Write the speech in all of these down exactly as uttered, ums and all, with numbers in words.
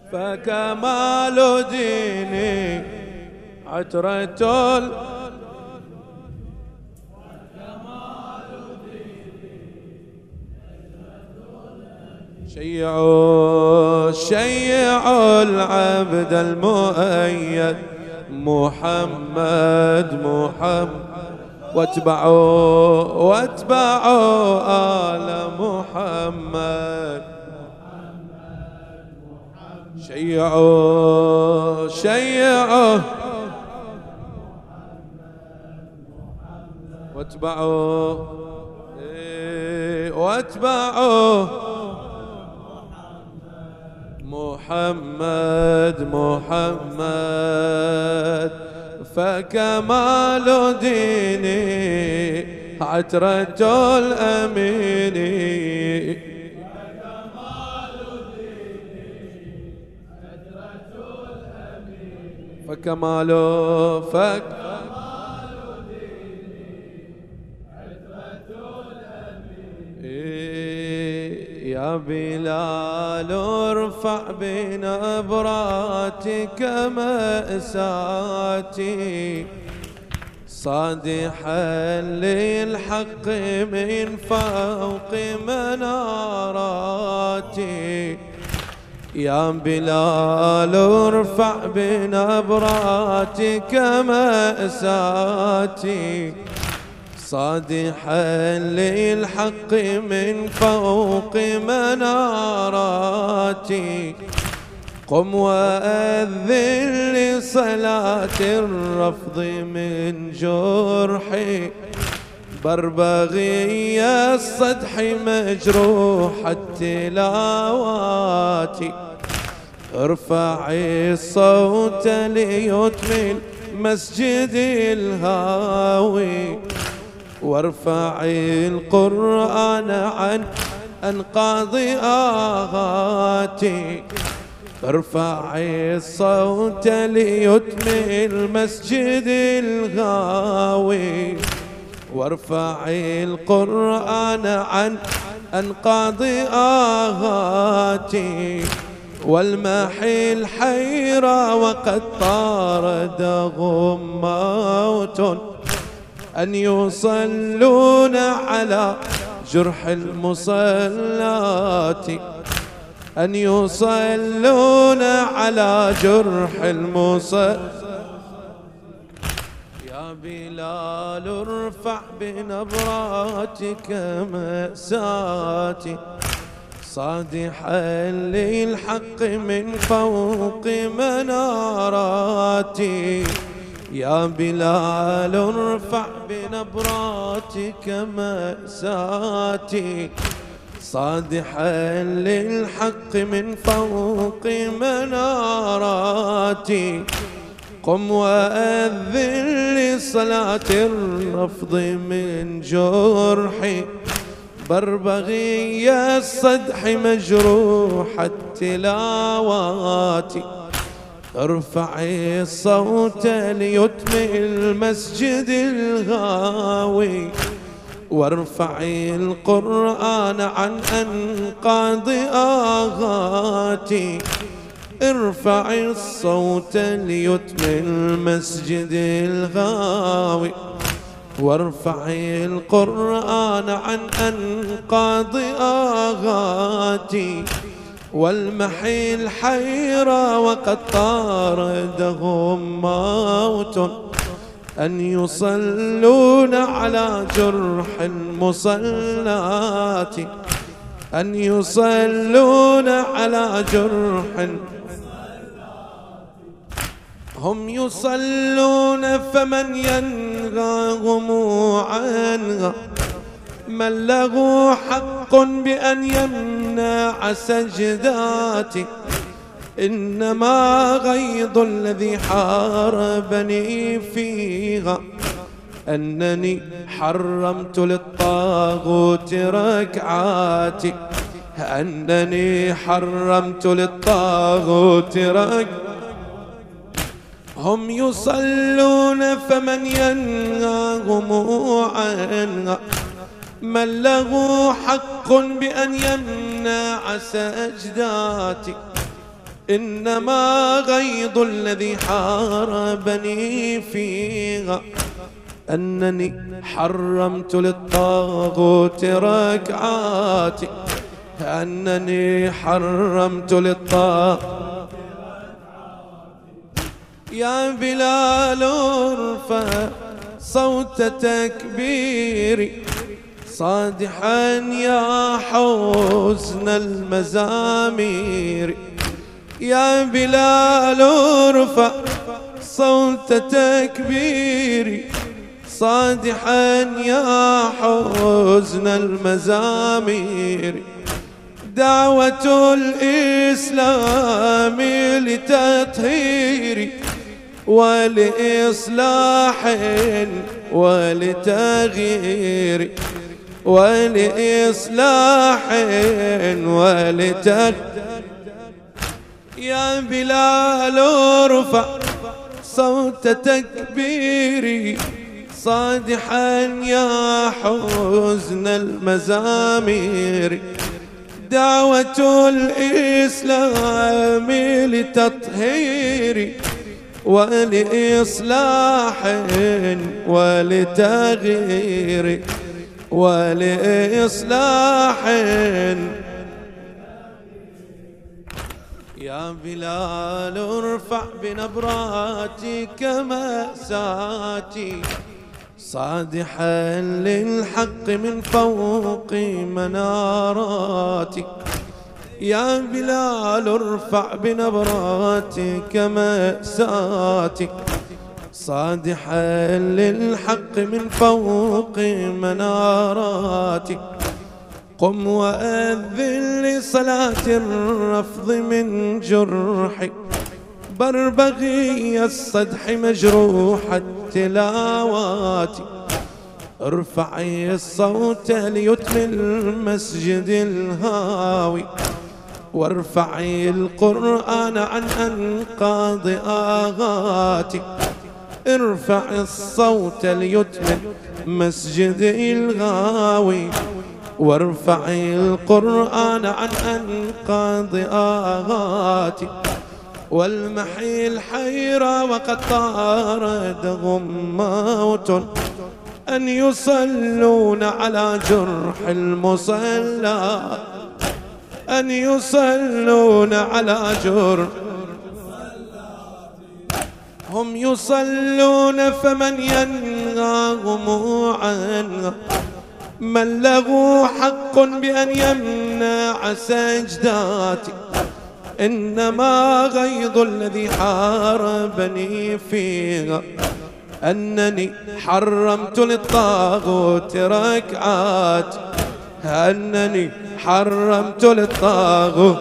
فكمال ديني عترة ال شيعوا شيعوا العبد المؤيد محمد محمد واتبعوا واتبعوا آل محمد شيعوا شيعوا واتبعوا واتبعوا محمد محمد فكمال ديني عترة الأمين فكمال فك يا بلال ارفع بنبراتك مأساتي صادحا للحق من فوق مناراتي يا بلال ارفع بنبراتك مأساتي صادحا للحق من فوق مناراتي قم وأذن لصلاة الرفض من جرحي بربغي الصدح مجروح التلاوات ارفعي الصوت ليتم المسجد الهاوي وارفعي القرآن عن أنقاض آهاتي ارفعي الصوت ليتم المسجد الغاوي وارفعي القرآن عن أنقاض آهاتي والمحي الحيرة وقد طاردهم موت أن يصلون على جرح المصلات أن يصلون على جرح المصلات يا بلال ارفع بنبراتك مأساتي صادحا للحق من فوق مناراتي يا بلال ارفع بنبراتك مأساتي صادحا للحق من فوق مناراتي قم وأذن لصلاة الرفض من جرحي بربغي الصدح مجروح التلاوات ارفعي الصوت ليتم المسجد الغاوي وارفعي القرآن عن أنقاض آهاتي ارفعي الصوت ليتم المسجد الغاوي وارفعي القرآن عن أنقاض آهاتي والمحي الحيرة وقد طاردهم موت أن يصلون على جرح المصلات أن يصلون على جرح هم يصلون فمن ينغاهم عنها من له حق بأن يمنع سجداتي إنما غيظ الذي حاربني فيها أنني حرمت للطاغوت ركعاتي أنني حرمت للطاغوت ركعاتي هم يصلون فمن ينهاهم عنها من له حق بأن يمنع سجداتي إنما غيظ الذي حاربني فيها أنني حرمت للطاغوت ركعاتي، أنني حرمت للطاغوت. يا بلال ارفع صوت تكبيري صادحا يا حزن المزامير. يا بلال ارفع صوت تكبيري صادحا يا حزن المزامير. دعوة الإسلام لتطهير ولإصلاح ولتغيير، ولإصلاح ولتغيير. يا بلال ارفع صوت تكبيري صادحا يا حزن المزامير. دعوة الإسلام لتطهير ولإصلاح ولتغيير، ولإصلاح. يا بلال ارفع بنبراتك مأساتي صادحا للحق من فوق مناراتي. يا بلال ارفع بنبراتك مأساتي صادحا للحق من فوق مناراتي. قم وأذن لصلاة الرفض من جرحي بربغي الصدح مجروح التلاوات. ارفعي الصوت ليتم المسجد الهاوي وارفعي القرآن عن أنقاض آغاتي. ارفعي الصوت ليتم مسجد الغاوي وارفعي القرآن عن أنقاض آغاتي. والمحي الحيرة وقد طاردهم موت أن يصلون على جرح المصلى، أن يصلون على جرح. هم يصلون فمن ينهاهم عنها، من له حق بأن يمنع سجداتي. إنما غيظ الذي حاربني فيها أنني حرمت للطاغوت ركعات، أنني حرمت للطاغوت.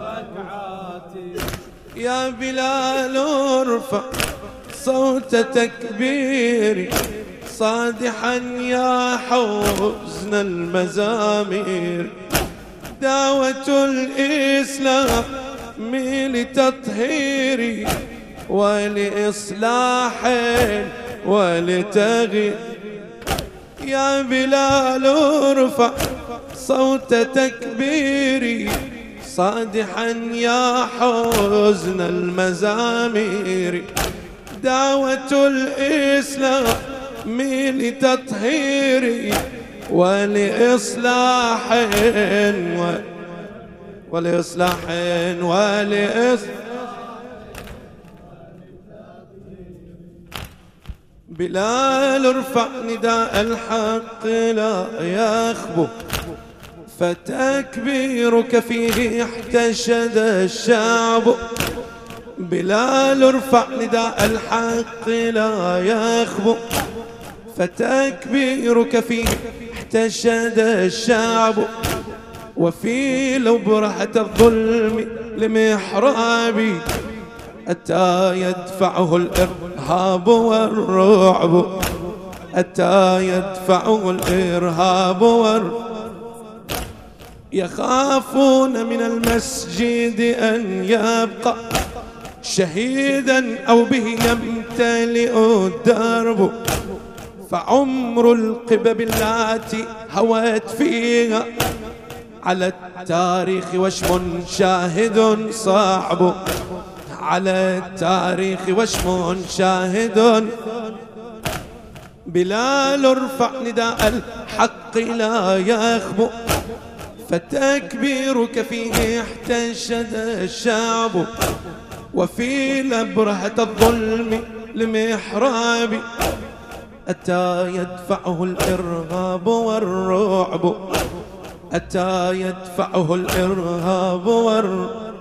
يا بلال ارفع صوت تكبيري صادحا يا حزن المزامير. دعوة الإسلام لتطهير ولإصلاح ولتغيير. يا بلال ارفع صوت تكبيري صادحا يا حزن المزامير. دعوة الإسلام لتطهير ولإصلاح ولإصلاح ولإصلاح. بلال ارفع نداء الحق لا يخبو، فتكبيرك فيه احتشد الشعب. بلال ارفع نداء الحق لا يخبو، فتكبيرك فيه احتشد الشعب. وفي لبرحة الظلم لمحرابي أتى يدفعه الإرهاب والرعب، أتى يدفعه الإرهاب والرعب. يخافون من المسجد أن يبقى شهيدا أو به يمتلئ الدرب. فعمر القبب اللاتي هوت فيها على التاريخ وشم شاهد صعب، على التاريخ وشم شاهد. بلال ارفع نداء الحق لا يخبو، فتكبيرك فيه احتشد الشعب. وفي لبرهة الظلم المحراب أتى يدفعه الإرهاب والرعب، أتى يدفعه الإرهاب والرعب.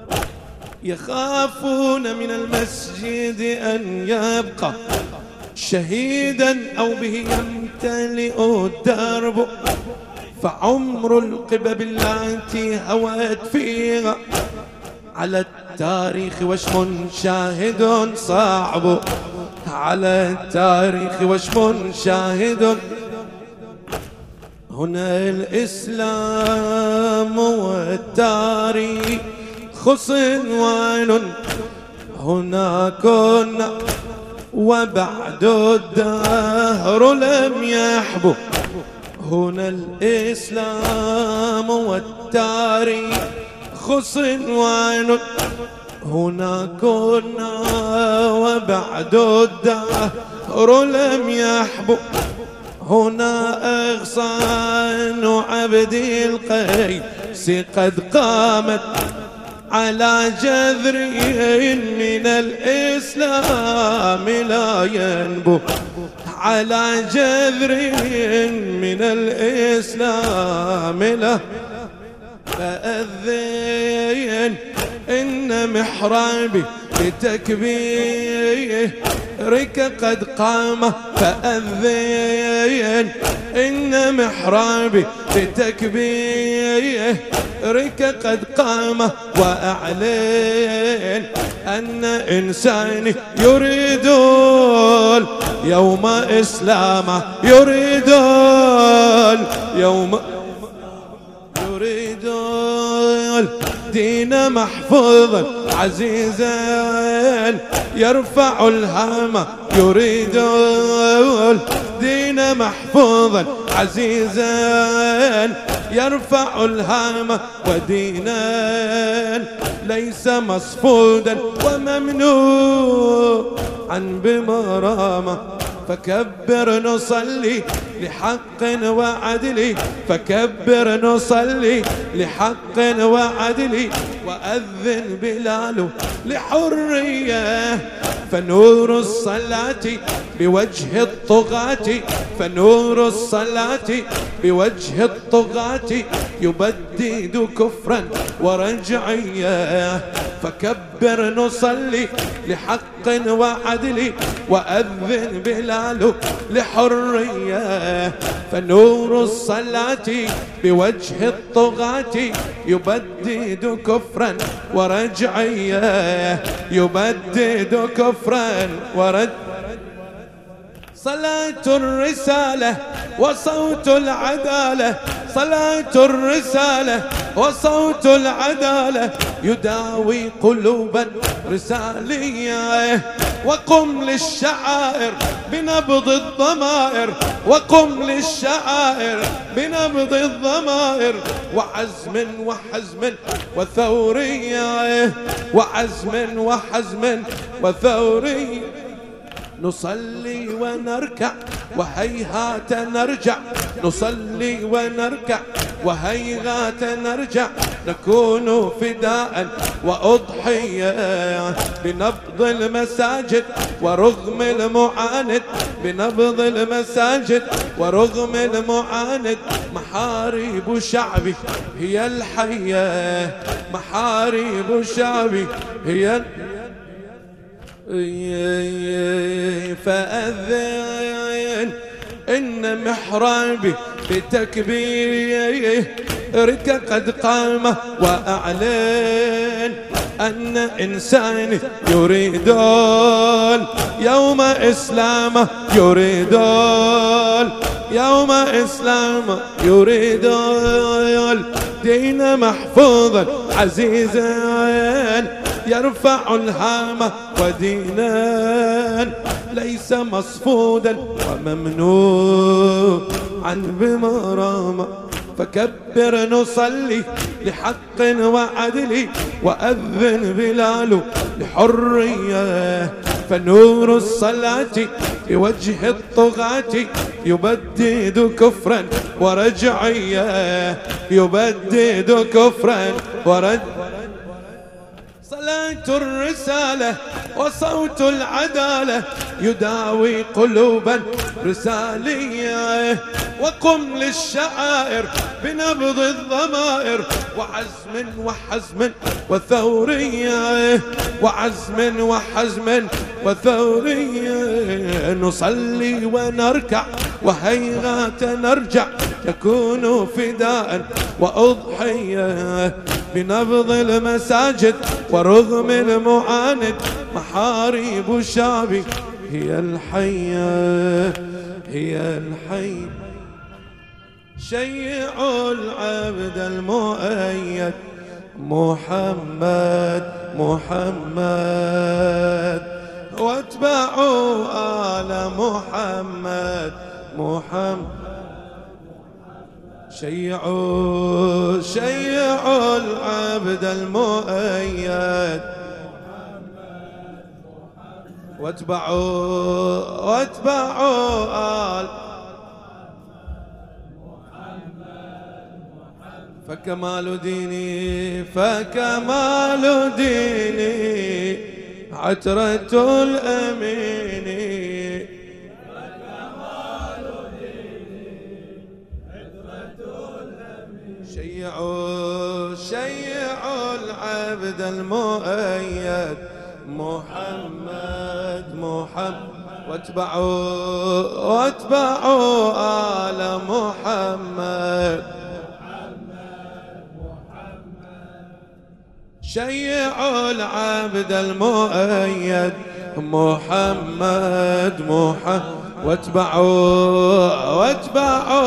يخافون من المسجد أن يبقى شهيدا أو به يمتلئ الدرب، فعمر القبب التي هوت فيها على التاريخ وشم شاهد صعب، على التاريخ وشم شاهد. هنا الإسلام والتاريخ صنوان، هنا كنا وبعد الدهر لم يحبو. هنا الإسلام والتاريخ صنوان، هنا كنا وبعد الدهر لم يحبو. هنا أغصان عبد القيس قد قامت على جذر من الإسلام لا ينبو، على جذر من الإسلام لا. فأذن إن محرابي بتكبيرك قد قام، فأذن إن محرابي بتكبيرك قد قام. وأعلن أن إنسان يريد يوم إسلامه، يريد يوم يريد دين محفوظا عزيزا يرفع الهامة، يريد دين محفوظا عزيزا يرفع الهامة. ودينا ليس مصفودا وممنوعا بمرامة، فكبر نصلي لحق وعدل، فكبر نصلي لحق وعدل. وأذن بلال لحرية، فنور الصلاة بوجه الطغاة، فنور الصلاة بوجه الطغاة يبدد كفرا ورجعية. فكبر نصلي لحق وعدل، وأذن بلال لحرية، فنور الصلاة بوجه الطغاة يبدد كفرا ورجعية، يبدد كفرا ورجعية. صلاة الرسالة وصوت العدالة، صلاة الرسالة وصوت العدالة يداوي قلوبا رسالية. وقم للشعائر بنبض الضمائر، وقم للشعائر بنبض الضمائر. وعزم وحزم وثورية، وعزم وحزم وثورية. نصلي ونركع وهيهات نرجع، نصلي ونركع وهيهات نرجع. نكون فداء وأضحية بنبض المساجد ورغم المعاند، بنبض المساجد ورغم المعاند. محارب شعبي هي الحياة، محارب شعبي هي. فأذن إن محرابي بتكبيرك قد قام. وأعلن أن إنسان يريد يوم إسلامه، يريد يوم إسلامه، يريد دين محفوظا عزيزا يرفع الهامة. ودينا ليس مصفودا وممنوعا بمرامة. فكبر نصلي لحق وعدل، وأذن بلال لحرية، فنور الصلاة بوجه الطغاة يبدد كفرا ورجعية، يبدد كفرا ورجعية. صلاة الرسالة وصوت العدالة يداوي قلوبا رسالية، وقم للشعائر بنبض الضمائر وعزم وحزم وثورية، وعزم وحزم وثورية. نصلي ونركع وهيهات نرجع، تكون فداء وأضحية بنبض المساجد ورغم المعاند، محاريب شعبي هي الحية هي الحي. شيعوا العبد المؤيد محمد محمد، واتبعوا آل محمد محمد. شيعوا شيعوا العبد المؤيد، واتبعوا واتبعوا آل فكمال ديني فكمال ديني عترة الأمين. شيعوا شيعوا العبد المؤيد محمد محمد، واتبعوا واتبعوا آل محمد. شيعوا العبد المؤيد محمد محمد، واتبعوا واتبعوا